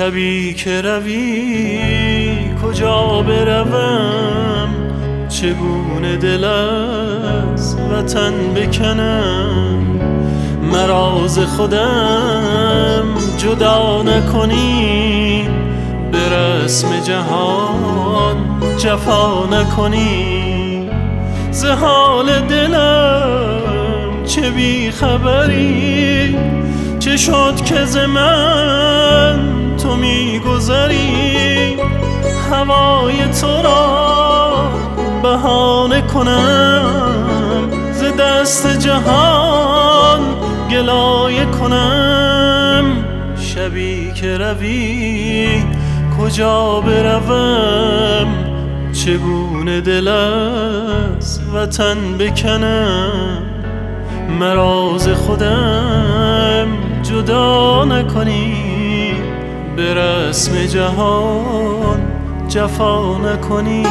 شبی که روی کجا بروم، چگونه دل از وطن بکنم. مرا ز خودم جدا نکنی، به رسم جهان جفا نکنی. ز حال دلم چه بی خبری، چه شد که ز من تو میگذری. هوای تو را بهانه کنم، ز دست جهان گلایه کنم. شبی که روی کجا بروم، چگونه دل از وطن بکنم. مرا ز خودم جدا نکنی، به رسم جهان جفا نکنی.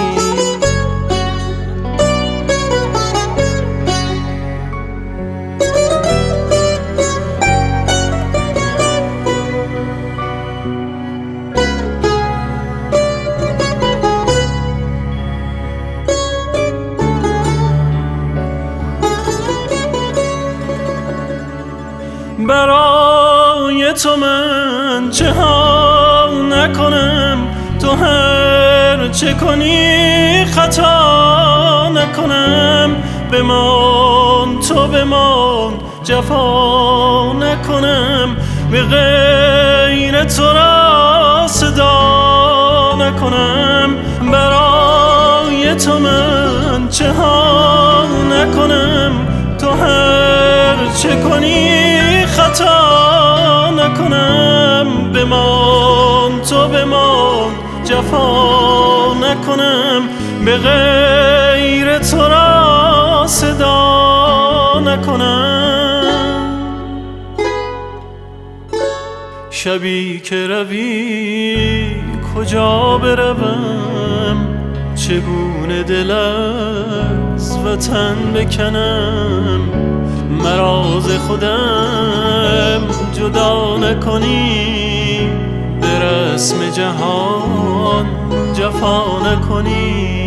برای تو من چه ها نکنم، تو هر چه کنی خطا نکنم. بمان تو بمان جفا نکنم، به غیر تو را صدا نکنم. برای تو من چه ها نکنم، تو هر چه کنی خطا نکنم. بمان تو بمان جفا نکنم، به غیر تو را صدا نکنم. شبی که روی کجا بروم، چگونه دل از وطن بکنم. مرا ز خودم جدا نکنی، به رسم جهان جفا نکنی.